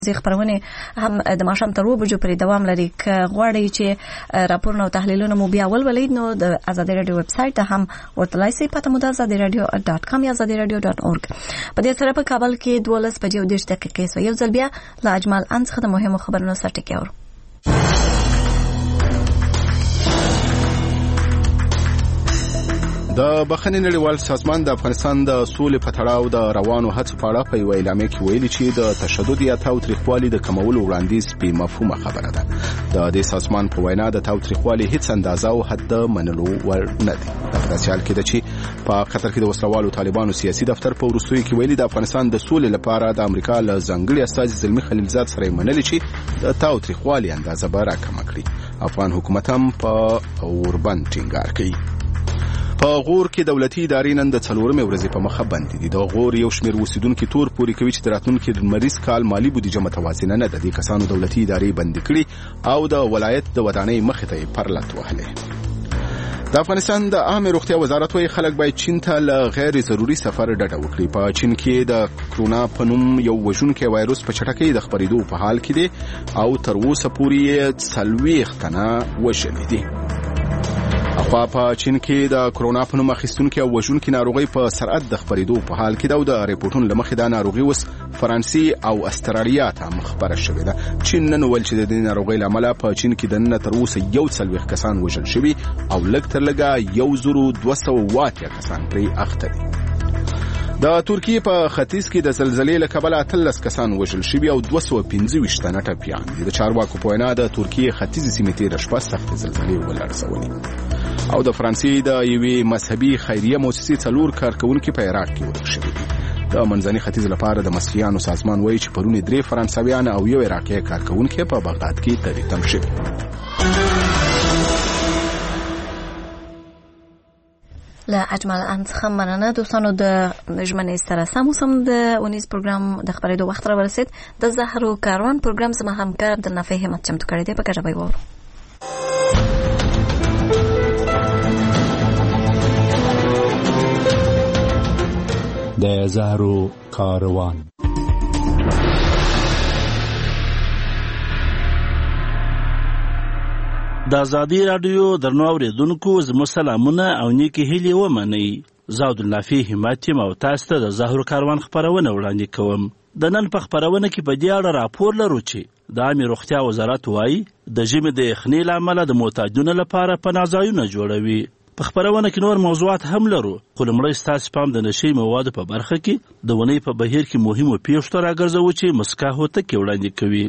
خبرونه هم د ماښام تر 2 بجو پورې دوام لري. که غواړئ چې راپورونه او تحلیلونه مو بیا ولولئ نو د آزادي رادیو ویب سټ ته هم ورتلای شئ. پته مو د azadiradio.com یا azadiradio.org. په دې سره په کابل کې 12 بجې او 10 دقیقې سو. یو ځل بیا له اجمل ان څخه د مهمو خبرونو سره ټکی اورو. د بخښنې نړیوال سازمان د افغانستان د سولې په تړاو د روانو هڅو په اړه په یوه اعلامیه کې ویلي چې د تشدد یا تاوتریخوالي د کمولو وړاندیز بې مفهومه خبره ده. د دې سازمان په وینا د تاوتریخوالي هیڅ اندازه او حد منلو وړ نه دي. په داسې حال کې ده چې په قطر کې د وسلوالو طالبانو سیاسي دفتر په وروستیو کې ویلي د افغانستان د سولې لپاره د امریکا له ځانګړي استازي زلمي خلیلزاد سره منلي چې د تاوتریخوالي اندازه به راکمه کړي. افغان حکومت هم په اوربند ټینګار کوي. په غور کې دولتي ادارې نن د 4مې ورځې په مخه بندي دي. د غور یو شمېر اوسیدونکو تور پوري کوي چې د راتلونکي لمریز کال مالی بودیجه متوازنه نه ده. د کسانو دولتي ادارې بندي کړي او د ولایت د ودانۍ مخې ته پرلط وهلې. د افغانستان د عامه روغتیا وزارت وايي خلک باید چین ته له غیر ضروري سفر ډډه وکړي. په چین کې د کرونا په نوم یو وژونکی وایروس په چټکۍ د خپرېدو په حال کې دی او تر اوسه پورې 40 تنه وژلي دي. اخوا په چین کې د کرونا په نوم اخیستونکو او وژونکو ناروغي په سرعت د خپرېدو په حال کې ده او د ریپورتونو لمخې دا ناروغي اوس فرانسې او استرالیا ته مخبره شوې ده. چین نن ویل چې د دې ناروغي لامل په چین کې د نن تر اوسه 41 کسان وژل شوي او لږ تر لږه 1280 کسان پرې اخته دي. د ترکیې په ختیځ کې د زلزلې له کبله 13 کسان وژل شوي او 225 تنه ټپیان دي. د چارواکو په وینا د ترکیې ختیځې سیمې تېره شپه سختې زلزلې ولړزولې. او د فرانسې د یوې مذهبي خیریه مؤسسې 4 کارکونکي په عراق کې ورک شوي دي. د منځني ختیځ لپاره د مسیحیانو سازمان وایي چې پرون 3 فرانسویان او یو عراقي کارکونکي په بغداد کې تبعید شوي. له اجمل ان څخه مننه دوستانو. د ژمنې سره سم د اونیز پروګرام د خبرېدو وخت را ورسید. د زهرو کاروان پروګرام زما همکار عبدالنافع همت چمتو کړی دی. په ګټه به وورو. د زهرو کاروان د آزادي رادیو درنو اوریدونکو زموږ سلامونه او نیکې هیلې ومنئ. زه عبدالنافع همت یم او تاسو ته د زهرو کاروان خپرونه وړاندې کوم. د نن په خپرونه کې په دې اړه راپور لرو چې د عامې روغتیا وزارت وایي د ژمي د یخنۍ له امله د محتاجونو لپاره پناه ځایونه جوړوي. په خپرونه کې نور موضوعات هم لرو خو لومړی ستاسو پام د نشي موادو په برخه کې د ونې په بهیر کې مهمو پیښو ته راګرځوو چې مسکا هوتکې وړاندې کوي.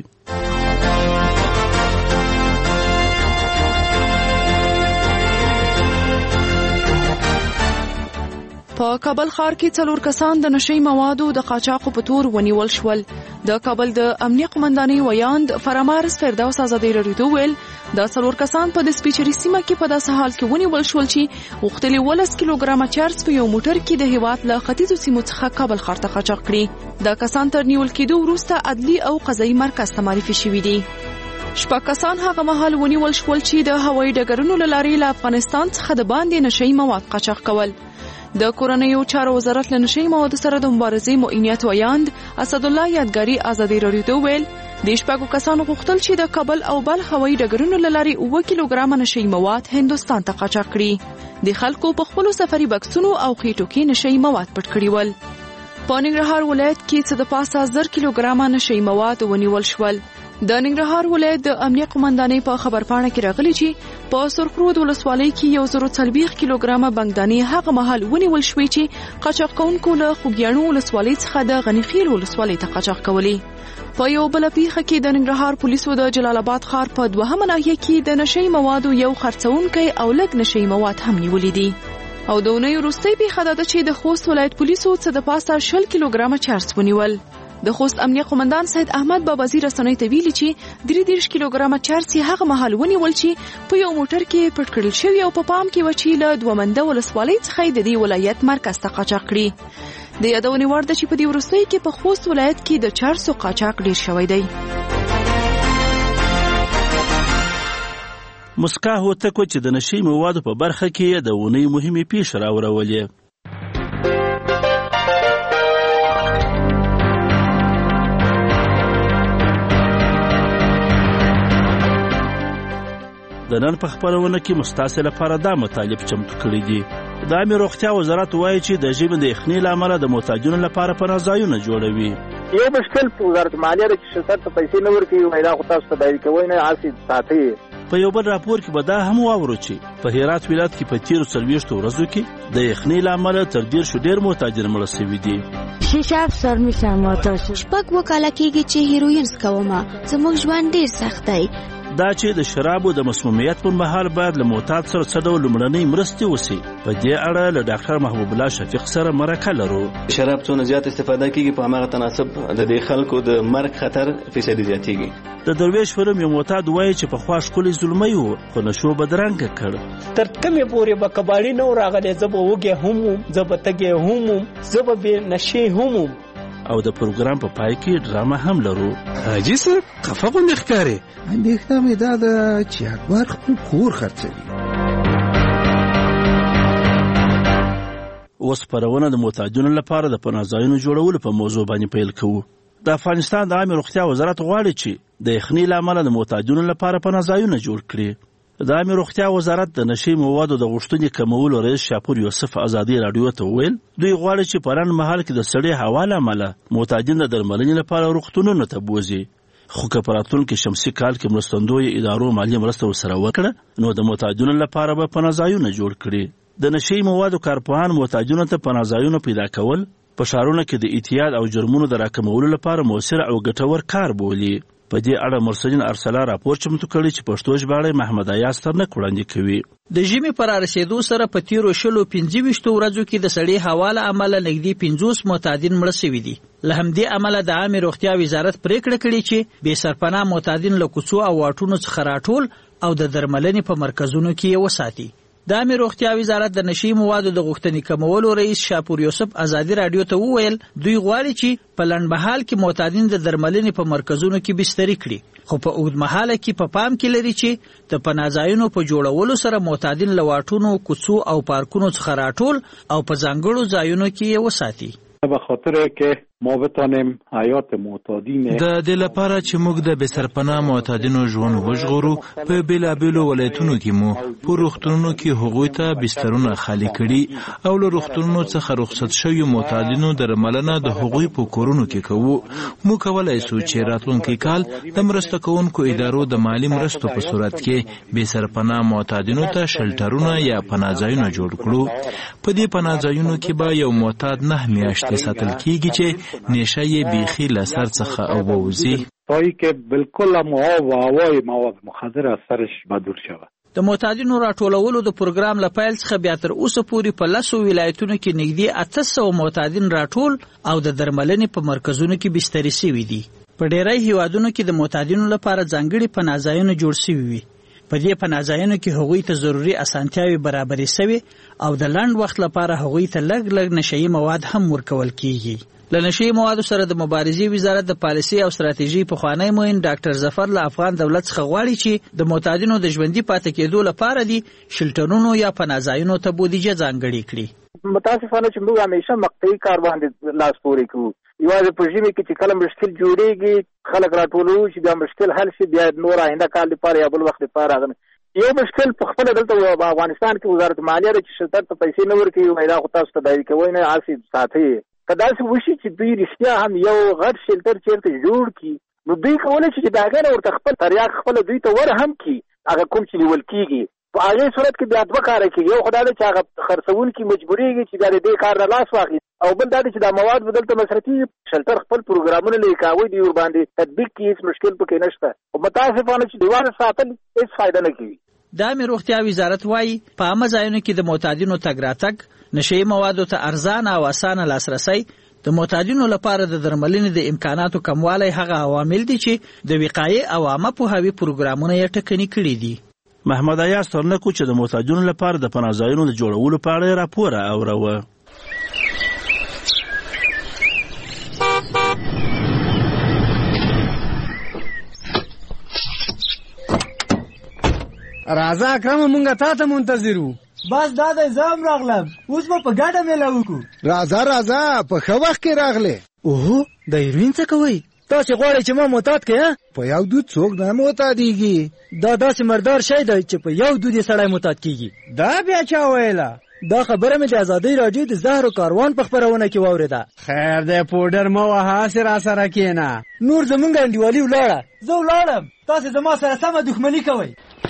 په کابل ښار کې 4 کسان د نشي موادو د قاچاقو په تور ونیول شول. د کابل د امنیه قومندانۍ ویاند فرامارس فردوس آزادي رادیو ویل دا 4 کسان په د سپیچري سیمه کې په داسې حال کې ونیول شول چې وختلي 10 کیلوګرامه چرس په یو موټر کې د هیواد له ختیځو سیمو څخه کابل ښار ته قاچاق کړي. دا کسان تر نیول کېدو وروسته عدلي او قضایي مرکز ته معرفي شوي دي. 6 کسان هغه مهال ونیول شول چې د هوایي ډګرونو له لارې له افغانستان څخه د باندې نشي مواد قاچاق کول. د کورنیو چارو وزارت له نشي موادو سره د مبارزې معینیت ویاند اسد الله یادګاری آزادي رادیو ویل د 6 کسانو غوښتل چې د کابل او بل هوایي ډګرونو له لارې 9 کیلوګرام نشي مواد هندوستان ته قاچاق کړي. د خلکو په خپل سفري بکسونو او خېټو کې نشي مواد پټ کړي ول. په ننګرهار ولایت کې څه د پاسه 1000 کیلوګرام نشي مواد ونیول شول. د ننګرهار ولایت د امنیه قومندانۍ په خبرپاڼه کې راغلي چې په سرخرود ولسوالۍ کې 140 کیلوګرامه بنګدانې هغه مهال ونیول شوې چې قاچاق کوونکو له خوږیاڼو ولسوالۍ څخه د غنیخیل ولسوالۍ ته قاچاق کولې. په یو بل پیښه کې د ننګرهار پولیسو د جلال آباد ښار په 2مه ناحیه کې د نشي موادو یو خرڅونکی او لږ نشي مواد هم نیولې دي. او د اونۍ وروستۍ پیښه ده چې د خوست ولایت پولیسو څه د پاسه 20 کیلوګرامه چرس ونیول. د خوست امنیه قومندان سید احمد بابازی رسنۍ ته ویلي چې 33 کیلوګرامه چرس هغه مهال ونیول چې په یو موټر کې پټ کړل شوی او په پام کې و چې له دومنده ولسوالۍ څخه د دې ولایت مرکز ته قاچاق کړي. د یادونې وړ ده چې په دې وروستۍ کې په خوست ولایت کې د چرسو قاچاق ډیر شوی دی. مسکا هوتکو چې د نشي موادو په برخه کې د ونې مهمې پیښې راوړولې. د نن په خپرونه کې مستاسې لپاره دا مطالب چمتو کړي دي. د عامه روغتیا وزارت وایي چې د ژبې د یخنۍ له امله د محتاجینو لپاره پناه ځایونه جوړوي. یو مشکل په وزارت مالیه ده چې شرکت ته پیسې نه ورکوي، وایي دا خو تاسو تداوي کوئ نه، هسې ساتئ. په یو بل راپور کې به دا هم واورو چې په هرات ولایت کې په تیرو 40 ورځو کې د یخنۍ له امله تر 10 ډېر محتاجین مړه شوي دي. 6 افسر میشم آتاش شپږ وکاله کېږي چې هیروین څکومه، زموږ ژوند ډېر سخت دی. دا چې د شرابو د مسمومیت پر مهال باید له معتاد سره څه ډول لومړنۍ مرستې وشي، په دې اړه له ډاکټر محبوب الله شفیق سره مرکه لرو. شراب څونه زیات استفاده کیږي په هماغه تناسب د دې خلکو د مرګ خطر فیصدي زیاتېږي. د درویش فرم یو معتاد وایي چې په خوا ښکلی زلمی و خو نشو بدرنګه کړ. تر کومې پورې به کباړي نه راغلی، زه به وږی هم زه به تږی هم زه به بې نشې هم. او د پروګرام په پای کې ډرامه هم لرو. حاجي صاحب خفه غوندې ښکارې. اندېښنه مې دا ده چې اکبر خپل کور خرڅوي. اوس خپرونه د محتاجینو لپاره د پناه ځایونو جوړولو په موضوع باندې پیل کوو. د افغانستان د عامه روغتیا وزارت غواړي چې د یخنۍ له امله د محتاجینو لپاره پناه ځایونه جوړ کړي. د عامه روغتیا وزارت د نشي موادو د غوښتنې کمولو رئیس شاپور یوسف ازادي رادیو ته وویل دوی غواړي چې په لنډ مهال کې د سړې هوا له امله محتاجین د درملنې لپاره روغتونونو ته بوځي. خو که په راتلونکي شمسي کال کې مرستندویو ادارو مالي مرسته ورسره وکړه نو د محتاجینو لپاره به پناه ځایونه جوړ کړي. د نشي موادو کارپوهان محتاجینو ته پناه ځایونه پیدا کول په ښارونو کې د اعتیاد او جرمونو د راکمولو لپاره مؤثر او ګټور کار بولي. په دې اړه مرسلین ارسلا راپور چمتو کړی چې پښتو ژباړه محمد ایاز ترنک وړاندې کوي. د ژمي پر رسیدو سره په تیرو 25 ورځو کې د سړې هوا له امله نږدې 50 معتادین مړه شوي دي. له همدې امله د عامه روغتیا وزارت پریکړه کړې چې بې سرپناه معتادین له کوڅو او واټونو څخه راټول او د درملنې په مرکزونو کې یې وساتي. د عامه روغتیا وزارت د نشي موادو د غوښتنې کمولو رئیس شاپور یوسف ازادي رادیو ته وویل دوی غواړي چې په لنډمهال کې معتادین د درملنې په مرکزونو کې بستري کړي، خو په اوږدمهاله کې په پام کې لري چې د پناه ځایونو په جوړولو سره معتادین له واټونو، کوڅو او پارکونو څخه راټول او په ځانګړو ځایونو کې یې وساتي. به خاطر که ما بتانیم حیات معتادین د دې لپاره چې موږ د بسرپناه معتادینو ژوند وژغورو په بیلابیلو ولایتونو کې مو په روغتونونو کې هغوی ته بسترونه خالی کړي او له روغتونونو څخه رخصت شوي معتادینو درملنه د هغوی په کورونو کې کوو. موږ کولای شو چې راتلونکي کال د مرسته کوونکو ادارو د مالی مرستو په صورت کې بسرپناه معتادینو ته شلټرونه یا پناه ځایونه جوړ کړو. په دې پناه ځایونو کې به یو معتاد 9 میاشتې ساتل کیږي چې نشه یې بیخي له سر څخه اوبوزي تایی که بالکل آب و هوای مواد مخدر از سرش بدور شود. د معتادینو راټولولو د پروګرام له پیل څخه بیا تر اوسه پورې په 10 ولایتونو کې نږدې 800 معتادین راټول او د درملنې په مرکزونو کې بستري شوي دي. په ډیری هیوادونو کې د معتادینو لپاره ځانګړي پناه ځایونه جوړ شوي وي. په دې پناه ځایونو کې هغوی ته ضروري اسانتیاوې برابرې شوي او د لنډ وخت لپاره هغوی ته لږ نشهیي مواد هم ورکول کیږي. له نشهیي موادو سره د مبارزې وزارت د پالیسي او ستراتیژي پخوانی معین ډاکټر ظفر له افغان دولت څخه غواړي چې د معتادینو د ژوندي پاتې کېدو لپاره دي شلټرونو یا پناه ځایونو ته بودیجه ځانګړې کړي. متاسفانه چې موږ همیشه مقطعي کار باندې لاس پورې کوو. یوازې په ژمي کې چې کله مشکل جوړېږي خلک راټولوو چې دا مشکل حل شي، بیا نور آینده کال لپاره یا بل وخت لپاره راغلی. یو مشکل په خپله دلته په افغانستان کې وزارت مالیه ده چې شرکت ته پیسې نه ورکوي، وایي دا خو تاسو تداوي کوئ نه، هسې ساتئ. که داسې وشي چې دوی رښتیا هم یو غټ شلټر چېرته جوړ کړي نو دوی کولی شي چې د هغې نه ورته خپل تریاک خپله دوی ته ور هم کړي هغه کوم چې نیول کېږي. په هغې صورت کې بیا 2 کاره کېږي. یو خو دا ده چې هغه خرڅوونکي مجبورېږي چې بیا د دې کار نه لاس واخلي، او بل دا ده چې دا مواد به دلته مصرفي شلټر خپل پروګرامونه لري، که هغوی دوی ورباندې تطبیق کړي هېڅ مشکل پکې نشته. خو متاسفانه چې دیواره ساتل هېڅ فایده نه کوي. د عامه روغتیا وزارت وایي په عامه ځایونو کې د معتادینو تګ راتګ، نشهیي موادو ته ارزانه او اسانه لاسرسی، د معتادینو لپاره د درملنې د امکاناتو کموالی هغه عوامل دي چې د وقایې او عامه پوهاوي پروګرامونه یې ټکني کړي دي. محمد ایاز ترنک چې د معتادینو لپاره د پناه ځایونو د جوړولو په اړه راپور اوروه. راځه اکرم مونږه تا ته منتظر وو. بس دا د زام راغلم، اوس به په ګډه میله وکړو. راځه په ښه وخت کې راغلې. اوهو د هیروین څه کوئ؟ تاسو غواړئ چې ما معتاد کړئ؟ په یو دود څوک نه معتادیږي. دا داسې مردار شی دی چې په یو دود یې سړی معتاد کیږي. دا بیا چا ویله؟ دا خبره مې د ازادۍ راډیو د زهرو کاروان په خپرونه کې واورېده. خیر دی پوډر مه وهه، هسې راسره کښېنه. نور زمونږ انډیوالي ولاړه. زه ولاړم، تاسې زما سره سمه دښمني کوئ.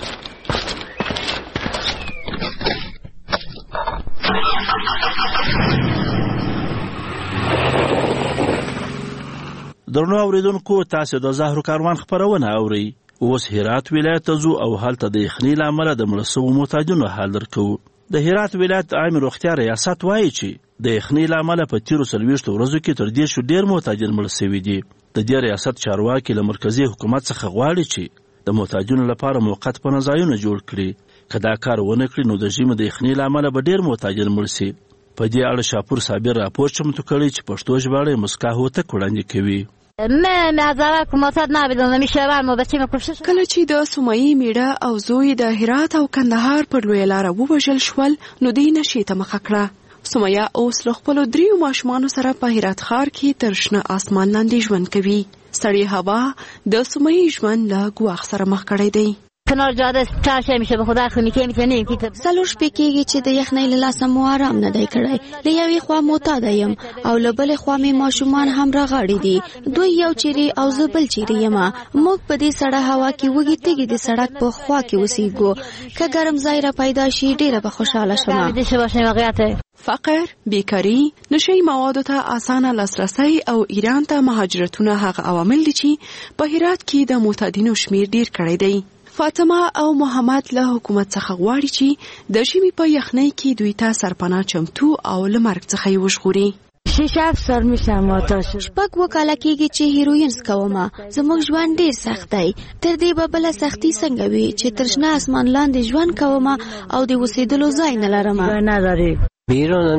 درنو اوریدونکو، تاسو د زهرو کاروان خپرونه اورئ. اوس هرات ولایت ته ځو او هلته د یخنۍ له امله د مړه سوو معتادینو حال درکوو. د هرات ولایت عام روغتیا ریاست وایي چې د یخنۍ له امله په تیرو 40 ورځو کې تر 10 ډېر معتادین مړه سوي دي. د دې ریاست چارواکي له مرکزي حکومت څخه غواړي چې د معتادینو لپاره موقت پناه ځایونه جوړ کړي. که دا کار ونه کړي نو د ژمي د یخنۍ له امله به ډېر معتادین مړه سي. په دې اړه شاپور صابر راپور چمتو کړی چې پښتو ژباړه یې مسکا هوتک وړاندې کوي. کله چې د سومایي میړه او زوی د هرات او کندهار پر لویه لاره ووژل شول نو دوی نشې ته مخه کړه. سومایه اوس له خپلو 3 ماشومانو سره په هرات ښار کې تر شنه آسمان لاندې ژوند کوي. سړې هوا د سومایي ژوند له ګواښ سره مخ کړی دی. کنار جاده چاشه میشه به خدا خونی که میتونیم که سلور شپې کېږي چې د یخنۍ له لاسه مو آرام نه دی کړی. له یوې خوا معتاده یم او له بلې خوا مې ماشومان هم راغاړي دي. دوی یو چیرې او زه بل چیرې یم. موږ په دې سړه هوا کې وږي تږي د سړک په خوا کې اوسېږو. که ګرم ځای را پیدا شي ډېره به خوشحاله شم. فقر، بیکاري، نشي موادو ته اسانه لاسرسی او ایران ته مهاجرتونه هغه عوامل دي چې په هرات کې د معتادینو شمیر ډیر کړی دی. فاطمه او محمد له حکومت څخه غواړي چې د ژمي په یخنۍ کې دوی ته سرپناه چمتو او له مرګ څخه یې وژغوري. 6 سال میشه معتاد. شپږ وکاله کېږي چې هیروین څکومه. زموږ ژوند ډېر سخت دی. تر دې به بله سختي څنګه وي چې تر شنه اسمان لاندې ژوند کومه او د اوسېدلو ځای نه لرم. په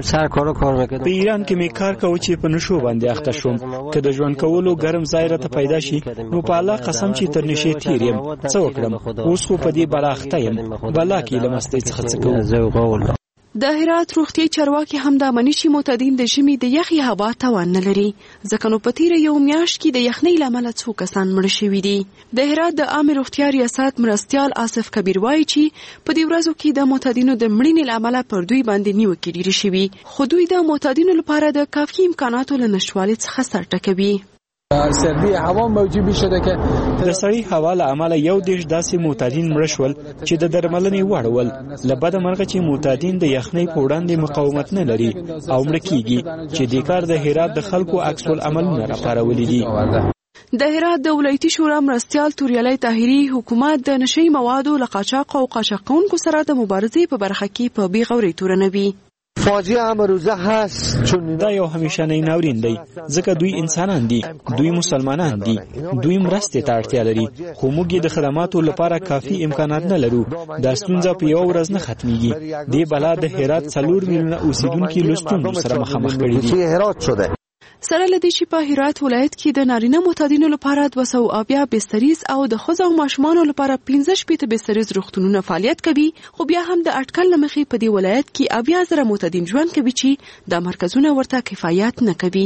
ایران کې می کار کوم چې په نشو باندې اخته شوم. که د ژوند کولو ګرم ځای راته پیدا شي نو په الله قسم چې تر نشي تیر یم. څه وکړم؟ اوس خو په دې بلا اخته یم. بلا کې لمستې څخه څه کوم. د هرات روغتي چارواکي هم د منی چې معتادین د ژمي د یخي هوا توان نه لري. ځکه نو په تیره یو میاشت کې د یخنۍ له امله 2 کسان مړه شوي دي. د هرات د عامه روغتیا ریاست مرستیال آصف کبیر وایي چې په دې ورځو کې د معتادینو د مړینې له امله پر دوی باندې نیوکې ډېرې شوي. خو دوی د معتادینو لپاره د کافي امکاناتو له نشتوالي څخه سر ټکوي. سردی هوا موجب شده که د سړی هوا له امله 1 داسې معتادین مړه شول چې د درملنې وړ ول. له بده مرغه چې معتادین د یخنۍ په وړاندې مقاومت نه لري او مړه کیږي چې د کار د هرات د خلکو عکس العملونه راپارولي دي. د هرات د ولایتي شورا مرستیال توریالی طاهري حکومت د نشي موادو له قاچاق او قاچاقونکو سره د مبارزې په برخه کې په بیغوري تورنوي. فاجعه امروزه هست چون دا یو همیشنی ناورین دی ځکه دوی انسانان دي، دوی مسلمانان دي، دوی مرستې ته اړتیا لري، خو موږ د خدماتو لپاره کافي امکانات نه لرو. دا ستونزه په یو ورځ نه ختميږي. دې بلا د هرات 4 میلیونه اوسیدونکو له ستونزو سره مخامخ کړي دي. سره لدې چې په هرات ولایت کې د نارینه معتادینو لپاره 200 بستریز او د ښځو او ماشومانو لپاره 15 بستریز روغتونونه فعالیت کوي، خو بیا هم د اټکل لمخې په دې ولایت کې 80,000 معتادین ژوند کوي چې د مرکزونه ورته کفایت نه کوي.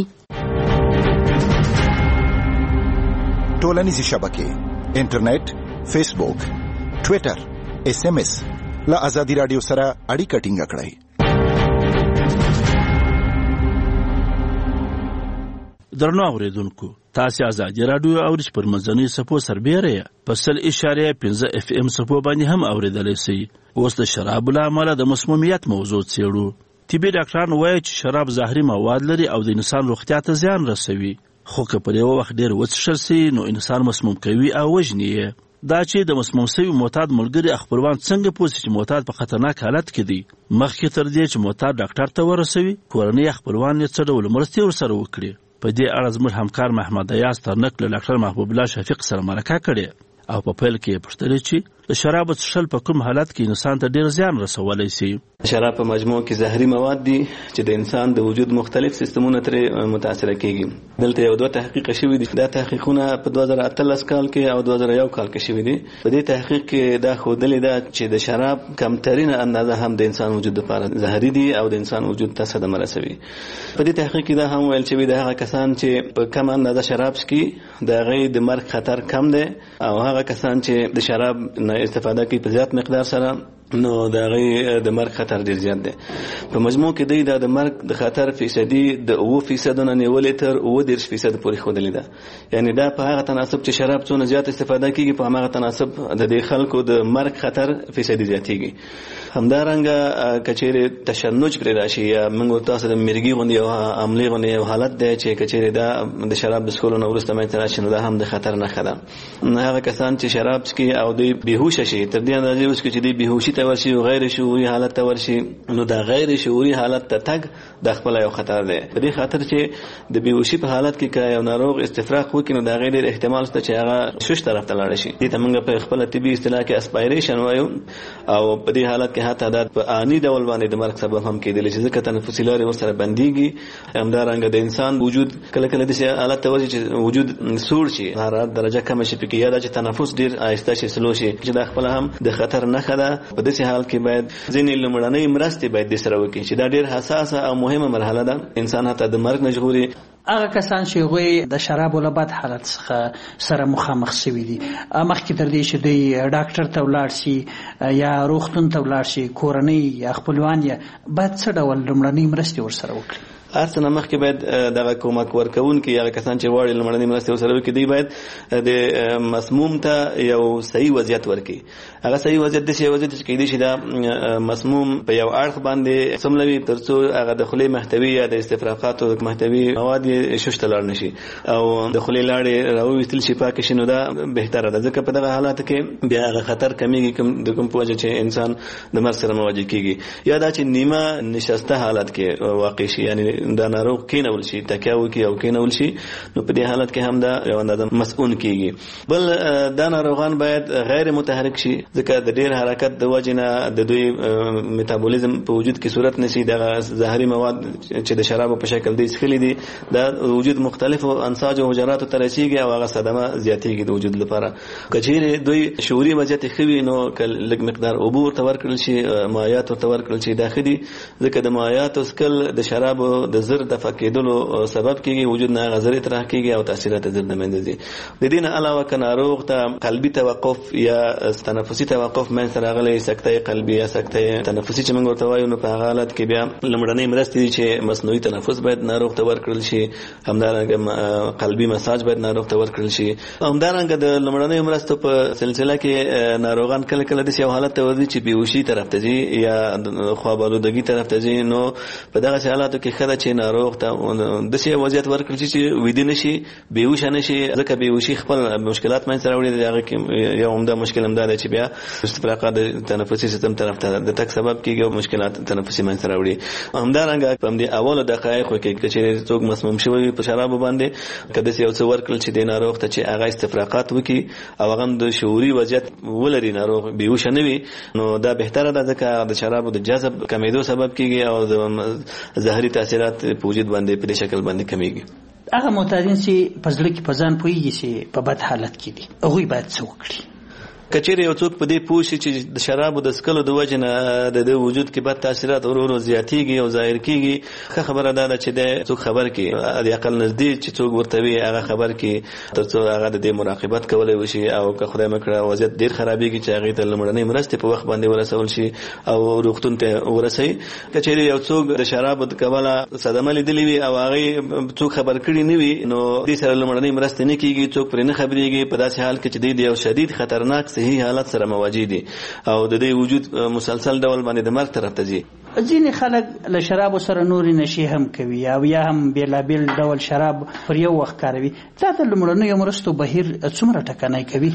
ټولنیزې شبکې، انټرنیټ، فیسبوک، ټویټر، SMS له ازادي رادیو سره اړیکه ټینګه کړئ. درنو اوریدونکو، تاسو ازادي رادیو او پر منځنۍ سپو سربېره په 100.5 FM سپو باندې هم اوریدلای شئ. اوس د شراب له امله د مسمومیت موضوع څېړو. طبي ډاکټران وایي چې شراب زهري مواد لري او د انسان روغتیا ته زیان رسوي. خو که په یو وخت ډېر وڅښل شي نو انسان مسموم کوي او وژني یې. دا چې د مسموم شوي معتاد ملګري خپلوان څنګه پوه شي چې معتاد په خطرناک حالت کې دی، مخکې تر دې چې معتاد ډاکټر ته ورسوي کورنۍ خپلوان یې څه ډول مرستې ورسره وکړي. په دې اړه زموږ همکار محمد ایاز ترنک له ډاکټر محبوب الله شفیق سره مرکه کړې او په پیل کې یې پوښتلې چې د شرابو څښل په کوم حالت کې انسان ته ډیر زیان رسولی شي. شراب په مجموع کې زهري مواد دي چې د انسان د وجود مختلف سیستمونه ترې متاثر کیږي. دلته یو دوه تحقیق شوي دي. دا تحقیقونه په 2018 کال کې او 2001 کال کې شوي دي. په دې تحقیق کې دا ښودلې ده چې د شراب کمترینه اندازه هم د انسان وجود لپاره زهري دي او د انسان وجود ته صدمه رسوي. په دې تحقیق کې دا هم ویل شوي ده هغه کسان چې په کم اندازه شراب څښي د هغې د مرګ خطر کم دی او هغه کسان چې د شراب نه استفاده کوي په زیات مقدار سره نو د هغې د مرګ خطر ډېر زیات دی. په مجموع کې دوی د مرګ د خطر فیصدي د 9% نه نیولې تر 29% پورې ښودلې ده. یعنی دا په هغه تناسب چې شراب څونه زیات استفاده کیږي په هماغه تناسب د دې خلکو د مرګ خطر فیصدي زیاتېږي. همدارنګه کچېرې تشنج پرې راشي یا موږ تاسو د مرګي غوندې یو عملي غوندې یو حالت دی چې کچېرې دا د شراب د څښلو نه وروسته منځته راشي نو دا هم د خطر نښه ده. هغه کسان چې شراب څښي او دوی بېهوشه شي تر دې اندازې وڅښي چې دوی بېهوشي ته ورشي او غیر شعوري حالت ته ورشي نو دا غیر شعوري حالت ته تګ د خپل یو خطر دی. په دې خاطر چې د بېهوشي په حالت کې که یو ناروغ استفراغ وکړي نو د هغې ډېر احتمال شته چې هغه شش طرف ته لاړ شي. دې ته موږ په خپله طبي اصطلاح کې اسپایریشن وایو او په دې حالت کې حتی دا په آني ډول باندې د مرګ سبب هم کېدلی شي ځکه تنفسي لارې ورسره بندېږي. همدارنګه د انسان وجود کله کله داسې حالت ته ورځي چې وجود سوړ شي حرارت درجه کمه شي پکې یا دا چې تنفس ډېر آهسته شي سلو شي چې دا خپله هم د خطر نښه ده. په داسې حال کې باید ځینې لومړنۍ مرستې باید دې سره وکړي چې دا ډېر حساسه او مهمه مرحله ده. انسان حتی د مرګ نه ژغوري. هغه کسان چې هغوی د شرابو له بد حالت څخه سره مخامخ شوي دي مخکې تر دې چې دوی ډاکټر ته ولاړ شي یا روغتون ته ولاړ شي کورنۍ یا خپلوان یې باید څه ډول لومړنۍ مرستې ورسره وکړي؟ هر څه نه مخکې باید دغه کومک ورکوونکي هغه کسان چې غواړي لومړنۍ مرستې ورسره وکړي دوی باید د مسموم ته یو صحیح وضعیت ورکړي. هغه صحیح وضعیت داسې یو وضعیت چې کیدای شي دا مسموم په یو اړخ باندې سملوي تر څو هغه د خولې محتوي یا د استفراغاتو محتوي مواد یې شش ته لاړ نه شي او د خولې لاړې راوویستل شي پاکې شي نو دا بهتره ده ځکه په دغه حالاتو کې بیا هغه خطر کمیږي د کوم په وجه چې انسان د مرګ سره مواجه کیږي. یا دا چې نیمه نشسته حالت کې واقع شي یعنی دا ناروغ کینول شي تکیه وکړي او کینول شي نو په دې حالت کې هم دا یو اندازه مسؤون کیږي. بل دا ناروغان باید غیر متحرک شي ځکه د ډېر حرکت د وجې نه د دوی میتابولیزم په وجود کې صورت نیسي. دغه زهري مواد چې د شرابو په شکل دی څښلي دي دا وجود مختلفو انساج او حجراتو ته رسیږي او هغه صدمه زیاتېږي د وجود لپاره. که چیرې دوی شعوري وضعیت ښه وي نو لږ مقدار اوبه ورته ورکړل شي مایعات ورته ورکړل شي دا ښه دي ځکه د مایعاتو څښل د شرابو د زر دفع کېدلو سبب کېږي وجود نه هغه زر اطراح کېږي او تاثیرات زر د منځه ځي. د دې نه علاوه که ناروغ ته قلبي توقف یا تنفسي توقف منځته راغلی سکته قلبي یا سکته تنفسي چې موږ ورته وایو نو په هغه حالت کې بیا لومړنۍ مرستې دي چې مصنوعي تنفس باید ناروغ ته ورکړل شي. همدارنګه قلبي مساج باید ناروغ ته ورکړل شي. همدارنګه د لومړنۍ مرستو په سلسله کې ناروغان کله کله داسې یو حالت ته ورځي چې بېهوشي طرف ته ځي یا خواب آلودګي طرف ته ځي نو په دغسې حالاتو کې ښه ده چې ناروغ ته داسې وضعیت ورکړل شي چې ویده نه شي بېهوشه نه شي ځکه بېهوشي خپل مشکلات منځته راوړي. د هغه کې یو عمده مشکل همدا دی چې بیا استفراقات د تنفسي سیستم طرف ته د تګ سبب کېږي او مشکلات تنفسي منځته راوړي. همدارنګه په همدې اولو دقایقو کې که چېرې څوک مسموم شوی وي په شرابو باندې که داسې یو څه ورکړل چې د ناروغ ته چې هغه استفراقات وکړي او هغه هم د شعوري وضعیت ولري ناروغ بېهوشه نه وي نو دا بهتره ده ځکه د شرابو د جذب کمېدو سبب کېږي او د زهري تاثیرات په وجود باندې په دې شکل باندې کمیږي. هغه معتادین چې په زړه کې په ځان پوهېږي چې په بد حالت کې دي هغوی باید څه وکړي؟ که چیرې یو څوک په دې پوه شي چې د شرابو د څښلو د وجې نه د وجود کې بد تاثیرات ورو ورو زیاتېږي او ظاهر کېږي ښه خبره دا ده چې د څوک خبر کړي د عقل نږدې چې څوک ورته وي هغه خبر کړي تر څو هغه د دې مراقبت کولی وشي او که خدای مه کړه وضعیت ډېر خرابېږي چې هغې ته لومړنۍ مرستې په وخت باندې ورسول شي او روغتون ته ورسوي. که چیرې یو څوک د شرابو د کبله صدمه لیدلې وي او هغې څوک خبر کړي نه وي نو دې سره لومړنۍ مرستې نه کېږي څوک پرې نه خبرېږي په داسې حال کې چې دی د یو شدید خطرناک صحي حالت سره مواجه دي او د دې وجود مسلسل ډول باندې د مرګ طرف ته ځي. ځینې خلک له شرابو سره نورې نشي هم کوي او یا هم بېلابېل ډول شراب پر یو وخت کاروي. دا د لومړنیو مرستو بهیر څومره ټکنی کوي؟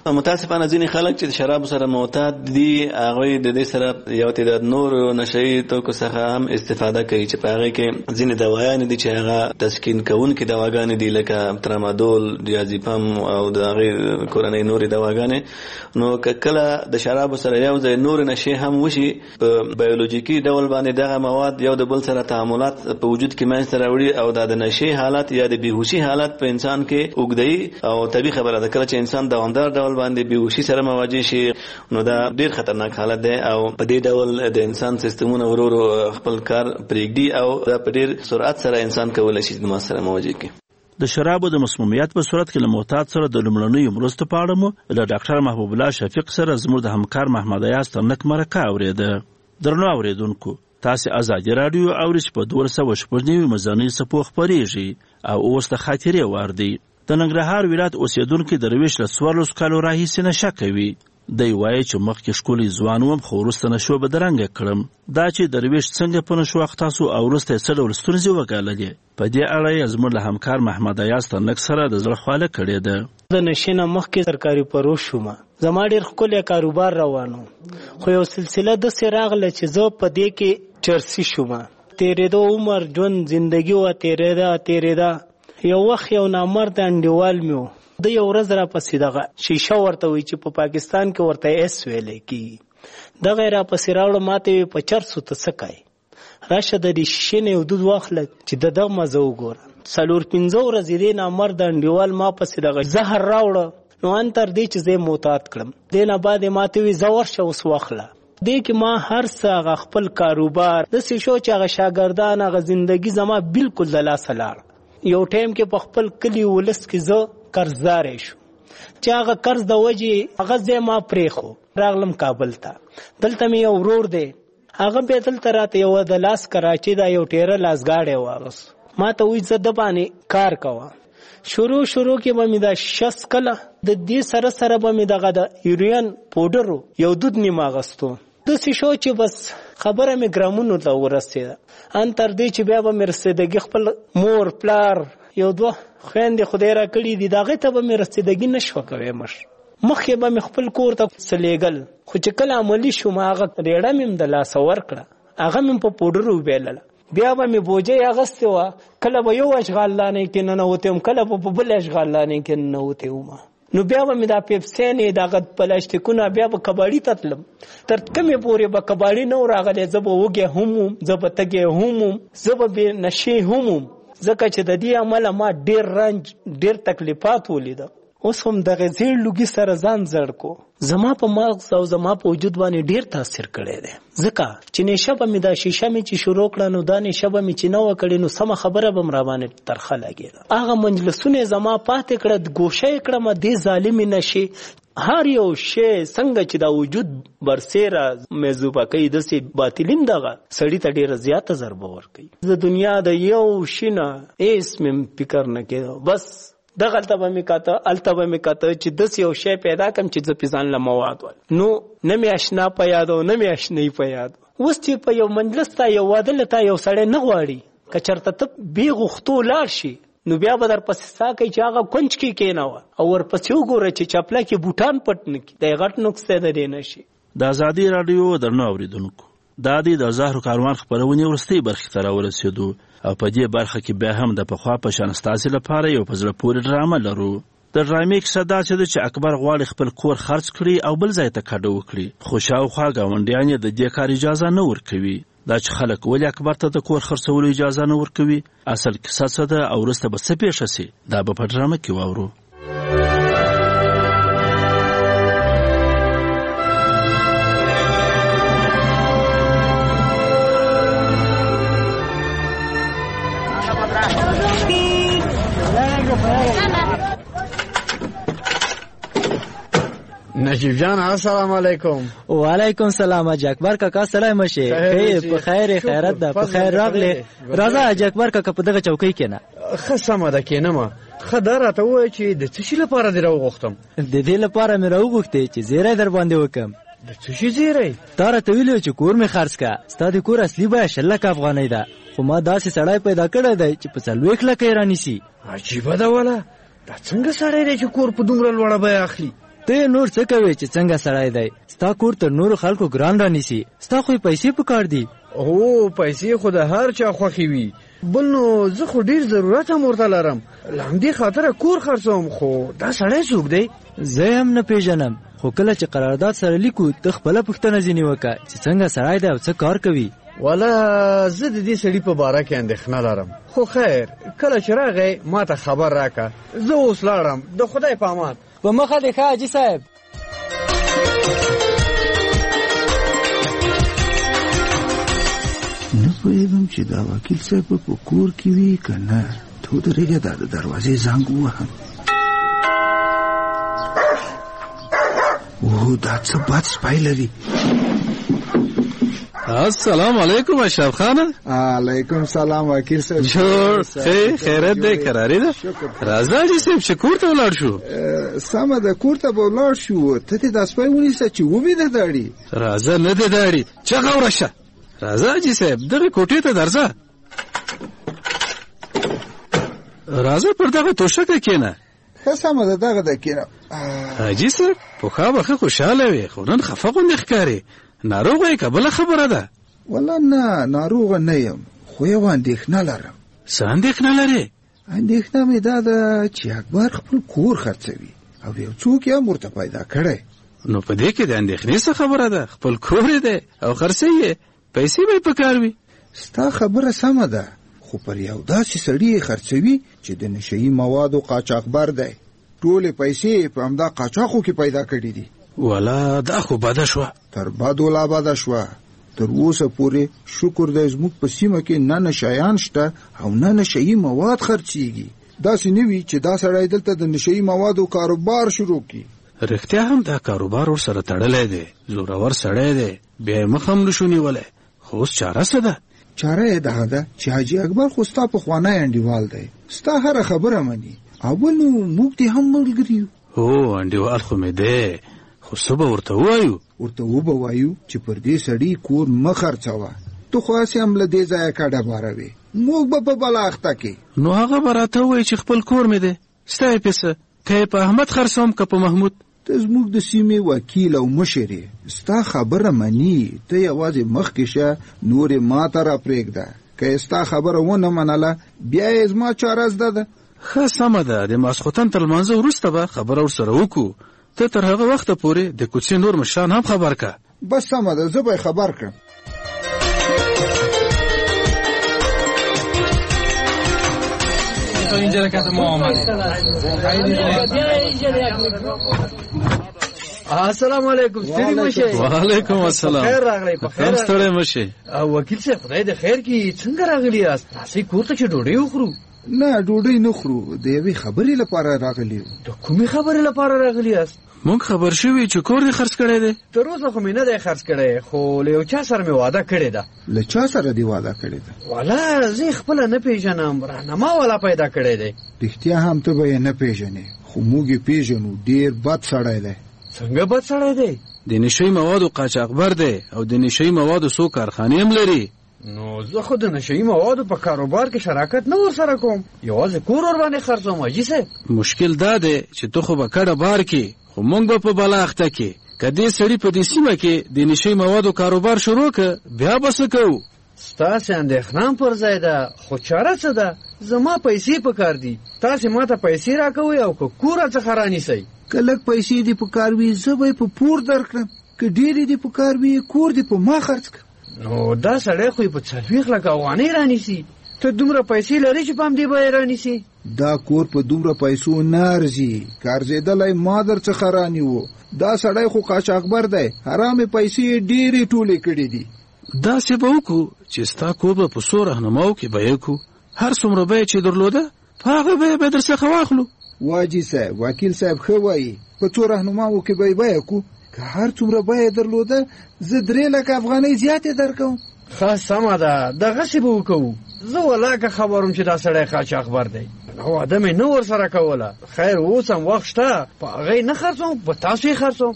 متاسفانه ځینې خلک چې شراب سره معتاد دي هغه د دې سره یو تعداد نور نشئی توکو څخه هم استفاده کوي چې په هغه کې ځینې دوايان دي چې هغه تسکین کوونکې دواګانې دي لکه ترامادول، دیازیپام او د هغه کورنۍ نورې دواګانې. نو کله د شراب سره یو ځای نور نشئی هم وشي په بیولوژیکي ډول باندې دغه مواد یو د بل سره تعاملات په وجود کې منځ راوړي او د نشئی حالت یا د بیهوشي حالت په انسان کې اوږدي او طبيعي خبره ده. کله چې انسان دوامدار ډول باندې بیهوشي سره مواجه شي نو دا ډیر خطرناک حالت دی او په دې ډول د انسان سیستمونه ورو خپل کار پرېږدي او دا په ډیر سرعت سره انسان کولای شي د سره مواجه کی. د شرابو د مسمومیت په صورت کې له معتاد سره د لومړنیو مرستو په اړه مو له ډاکټر محبوب الله شفیق سره زموږ د همکار محمد ایاز ترنک مرکه اورېده. درنو اوریدونکو، تاسو آزادي رادیو اورئ چې په 290 مزاني سپو خبرېږي او اوس د خاطرې وار دی. د ننګرهار ولایت اوسیدونکي درویش له 14 کالو راهیسې نشه کوي. دی وایي چې مخکې ښکلی ځوان وم خو وروسته نشو بدرنګه کړم. دا چې درویش څنګه په نشو اخته سو او وروسته یې څه ډول ستونزې وګاللې، په دې اړه یې زموږ له همکار محمد ایاز ترنک سره د زړه خواله کړې ده. د نشې نه مخکې سرکاري پروژ شوم، زما ډېر ښکلی کاروبار روانو، خو یو سلسله داسې راغله چې زه په دې کې چرسي شوم. تېرېدو عمر ژوند زندګي وه تېرېده. یو وخت یو نامرد انډیوال مې و، د یو ورځ را پسې دغه شیشه ورته وایي چې په پاکستان کې ورته اس ویلی کېږي. دغه یې را پسې راوړه، ماته ویې په چرسو ته څه کوې، راشه د دې شیشې نه یو دود واخله چې د دغه مزه وګوره. 4-5 ورځې دې نامرد انډیوال ما پسې دغه زهر راوړه، نو ان تر دې چې زه یې معتاد کړم. دې نه بعد یې ماته ویې زه ورشه اوس واخله. دې کې ما هر څه هغه خپل کاروبار داسې شو چې هغه شاګردان هغه زندګي زما بالکل د لاسه لاړه. یو ټایم کې په خپل کلی ولس کې زه قرضداری شو چې هغه قرض د وجې هغه ځای ما پرېښو. راغلم کابل ته، دلته مې یو ورور دی، هغه بیا دلته راته یو د لاس کراچۍ دا یو ټیره لاسګاډی واغست، ما ته وایي زه د باندې کار کوه. شروع کې به مې دا شس کله د دې سره به مې دغه د یورین پوډرو یو دود نیم اغستو. داسې شو چې بس خبره مې ګرامونو ته ورسېده. ان تر دې چې بیا به مې رسېدګي خپل مور پلار یو 2 خویندې خدای را کړي دي، د هغې ته به مې رسېدګي نه شوه کوی. مخکې به مې خپل کور ته څه لیږل، خو چې کله عملي شوم هغه ریړه مې د لاسه ورکړه، هغه مې په پوډرو وبیلله. بیا به مې بوجۍ اغستې وه، کله به یو اشغال لانې کې ننوتې وم، کله به په بل اشغال لانې کې ننوتې وم. نو بیا به مې دا پیپسیانې دغه پلاستیکونه بیا به کباړي ته تلم، تر کومې پورې به کباړي نه و راغلی، زه به وږی هم وم، زه به تږی هم وم، زه به بې نشې هم وم، ځکه چې د دې عمله ما ډېر رنج ډېر تکلیفات ولیده. اوس هم دغه زیړ لوګي سره ځان زړ کو، زما په مغز او زما په وجود باندې ډېر تاثیر کړی دی. ځکه چې نشه به مې دا شیشه مې چې شروع کړه، نو دا نشه به مې چې نه وه کړې، نو سمه خبره به م را باندې ترخه لګېده. هغه مجلسونه زما پاتې کړه، ګوشه یې کړم دې ظالمې نشې. هر یو شی څنګه چې دا وجود برسېره مېزوبه کوي، داسې باطلیم دغه سړي ته ډېره زیاته ضربه ورکوي. د دنیا د یو شي نه هېڅ مې فکر نه کېده، بس دغلته به مې کاته هلته به مې کاته چې داسې یو شی پیدا کړم چې زه پې ځان له مواد ول. نو نه مې اشنا په یاد او نه مې اشنایي په یاد. اوس چې په یو مجلس ته یو واده له تا یو سړی نه غواړي، که چېرته ته بې غوښتو لاړ شي، نو بیا به در پسې سا کوي چې هغه کونج کې کېنوه او ورپسې وګوره چې چپله کې بوټان پټ نه کړي. دا یې غټ نقص دی د دې نه شي. د ازادي راډیو درنو اورېدونکو، دا دی د زهرو کاروان خپرونې وروستۍ برخې ته راورسېدو او په دې برخه کې بیا هم د پخوا په شان ستاسې لپاره یو په زړه پورې ډرامه لرو. د ډرامې کیسه داسې ده چې اکبر غواړي خپل کور خرڅ کړي او بل ځای ته کډه وکړي، خو شاوخوا ګاونډیان یې د دې کار اجازه نه ورکوي. دا چې خلک ولې اکبر ته د کور خرڅولو اجازه نه ورکوي، اصل کیسه څه ده او وروسته به څه پیښه سي، دا به په ډرامه کې واورو. نجیب جان السلام علیکم. وعلیکم السلام. حاج اکبر کاکا سلام مشه. په خیر خیرت ده، په خیر راغله. راځه حاج اکبر کاکا په دغه چوکۍ کېنه. خصمه ده کېنه. خدای ته وای چې د څه شي لپاره دی راوغختم. د دې لپاره مې راوغختې چې زیری در باندې وکم. د څه شي زیری؟ تا راته ویلو چې کور مې خرڅ کا. ستا د کور اصلي بیه 6 لک افغانۍ ده، خو ما داسې سړی پیدا کړی دی چې په 40 لک یې رانیسي. عجیبه ده ولا. دا څنګه سړی دی چې کور په دومره لوړه بیه اخلي؟ ته نور څه کوي چې څنګه سړی دی ستا کور تر نورو خلکو ګران رانیسي ستا خو پیسې پکار دي هو پیسې خو د هر چا خوښي وي بل نو زه خو ډیر ضرورت هم ورته لرم لامدې خاطره کور خرڅوم خو دا سړی څوک دی زه هم نه پیژنم خو کله چې قرارداد سره لیکو ته خپله پوښتنه ځینې وکړه چې څنګه سړی دی او څه کار کوي والا زه د دې سړي په باره کې اندېښنه لرم خو خیر کله چې راغی ما ته خبر راکړه زه اوس لاړم د خدای په امان په مخه دې ښه حاجي صاحب نه پوهېږم چې دا وکیل صاحب په کور کې وي که نه ته ودرېږه دا د دروازې زنګ ووهم اوه دا څه بد سپی لري السلام علیکم اشرف خان علیکم سلام وکیل صاحب جوړ خیرت دې قراری ده راځه چې صاحب شکور ته ولاړ شو سمه ده کور ته به ولاړ شو ته دې دا سپی ونیسه چې ومې ده داړي راځه نه ده داړي چغه ورشه راځه چې صاحب دغه کوټې ته درځه راځه پر دغه توشکه کېنه ښه سمه ده دغه ده کېنه حاجي صاحب پخوا به ښه خوشحاله وې خو نن خفه غوندې ښکارې ناروغه یې که بله خبره ده والله نه ناروغه نه یم خو یو اندېښنه لرم څه اندېښنه لرې اندېښنه مې دا ده چې اکبر خپل کور خرڅوي او یو څوک یې هم ورته پیدا کړی نو په دې کې د اندېښنې څه خبره ده خپل کور یې دی او خرڅوي یې پیسې به یې پکار وي ستا خبره سمه ده خو پر یو داسې سړي یې خرڅوي چې د نشهیي موادو قاچاقبر دی ټولې پیسې په همدا قاچاقو کې پیدا کړي دي والا دا خو بده شوه تر بدو لا بده شوه تر اوسه پورې شکر دی زموږ په سیمه کې نه نشیان شته او نه نشهیي مواد خرڅېږي داسې نه وي چې دا سړی دلته د نشهیي موادو کاروبار شروع کړي رښتیا هم دا کاروبار ورسره تړلی دی زورور سړی دی بیا یې مخ هم نشو نیولی خو اوس چاره څه ده چاره یې دغه ده چې حاجي اکبر خو ستا پخوانی انډیوال دی ستا هره خبره مني او بل نو موږ دې هم ملګري یو هو انډیوال خو مې دی خو څه به ورته ووایو ورته وبه وایو چې پر دې سړي کور مه خرڅوه ته خو هسې هم له دې ځایه کډه باروې موږ به په بله اخته کې نو هغه به راته ووایي چې خپل کور مې دی ستا یې پیسه که یې په احمد خرڅوم که په محمود ته زموږ د سیمې وکیل او مشر یې ستا خبره مني ته یوازې مخکې شه نورې ما ته راپرېږده که یې ستا خبره ونه منله بیا یې زما چاره زده ده ښه سمه ده د ماسخوتن تر لمانځه وروسته به خبره ورسره وکړو ته تر هغه وخته پورې د کوڅې نور مشران هم خبر که بس سمه ده زه به یې خبر کړم اینجا که ما آمدیم السلام علیکم ستړي مشه وعلیکم السلام خیر راغلی په خیر ستړي مشه وکیل صاحب خدای د خیر کی څنګه راغلی یاست تاسو کور ته چې ډوډۍ وخورو نه ډوډۍ نه خورو د یوې خبرې لپاره راغلی یو د کومې خبرې لپاره راغلی یاست مونږ خبر شوي چې کور دې خرڅ کړی دی تر اوسه خو مې نه دی خرڅ کړی خو له یو چا سره مې واده کړې ده له چا سره دې واده کړې ده والا زه خپله نه پیژنم راهنما والا پیدا کړی دی رښتیا هم ته به یې نه پیژنې خو موږ یې پیژنو ډېر بد سړی دی څنګه بد سړی دی د نشهیي موادو قاچاقبر دی او د نشهیي موادو څو کارخانې هم لري نو زه خو د نشهیي موادو په کاروبار کې شراکت نه ورسره کوم یوازې کور ورباندې خرڅوم حاجي صاحب مشکل دا دی چې ته خو به کډه بار کې خو موږ به په بله اخته کې که دې سړي په دې سیمه کې د نشهیي موادو کاروبار شروع که بیا به څه کوو ستاسې اندېښنه هم پر ځای ده خو چاره څه ده زما پیسې پکار دي تاسې ما ته پیسې راکوئ او که کور راڅخه رانیسئ که لږ پیسې دې پکار وي زه به یې په پور درکړم که ډېرې دې پکار وي کور دې په ما خرڅ کړم نو دا سړی خو یې په 40 لکه افغانۍ رانیسي ته دومره پیسې لرې چې په همدې به یې رانیسي دا کور په دومره پیسو نه ارزي که ارزېدلی ما در څخه رانیو دا سړی خو قاچاقبر دی حرامې پیسې یې ډېرې ټولې کړې دي داسې به وکړو چې ستا کور به په څو رهنماو کې بیه کړو هر څومره بیه چې درلوده په هغه بیه به در څخه واخلو واجي صاحب وکیل صاحب ښه وایي په څو رهنماو کې به یې بیه کړو که هر څومره بیه درلوده زه 3 لکه افغانۍ زیاتې درکوم ښه سمه ده دغسې به وکوو زه ولاکه خبروم چې دا سړی قاچاقبر دی واده مې نه ورسره کوله خیر اوس هم وخت شته په هغه یې نه خرڅوم په تاسو یې خرڅوم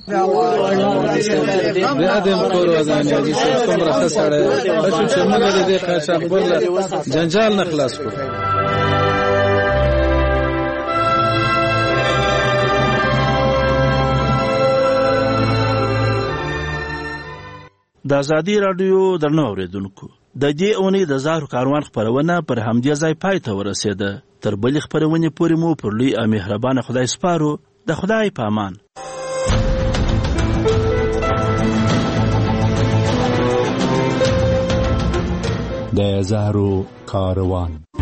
بیا دې کور ودانې حاجي صاحب څومره ښه سړی بچو چې موږ د دې قاچاقبر له جنجال نه خلاص کړو د ازادي راډیو درنو اوریدونکو د دې اونۍ د زهرو کاروان خپرونه پر همدې ځای پای ته ورسېده. تر بلې خپرونې پورې مو پر لوی او مهربانه خدای سپارو. د خدای په امان. د زهرو کاروان.